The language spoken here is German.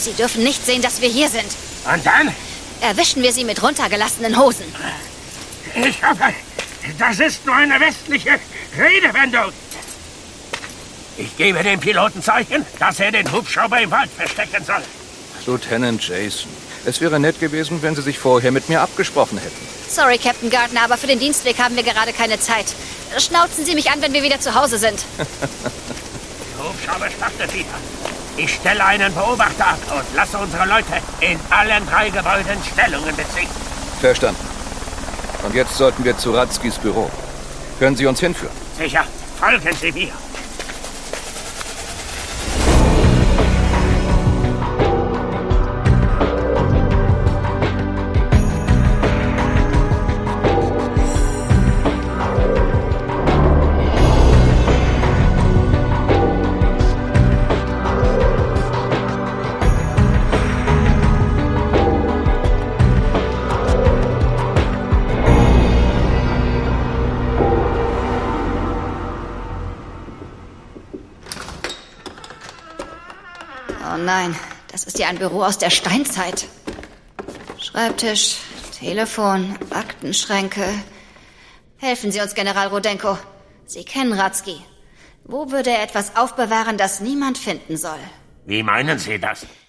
Sie dürfen nicht sehen, dass wir hier sind. Und dann? Erwischen wir Sie mit runtergelassenen Hosen. Ich hoffe, das ist nur eine westliche Redewendung. Ich gebe dem Piloten Zeichen, dass er den Hubschrauber im Wald verstecken soll. Lieutenant Jason, es wäre nett gewesen, wenn Sie sich vorher mit mir abgesprochen hätten. Sorry, Captain Gardner, aber für den Dienstweg haben wir gerade keine Zeit. Schnauzen Sie mich an, wenn wir wieder zu Hause sind. Der Hubschrauber startet wieder. Ich stelle einen Beobachter ab und lasse unsere Leute in allen 3 Gebäuden Stellungen beziehen. Verstanden. Und jetzt sollten wir zu Radskis Büro. Können Sie uns hinführen? Sicher. Folgen Sie mir. Oh nein, das ist ja ein Büro aus der Steinzeit. Schreibtisch, Telefon, Aktenschränke. Helfen Sie uns, General Rudenko. Sie kennen Radski. Wo würde er etwas aufbewahren, das niemand finden soll? Wie meinen Sie das?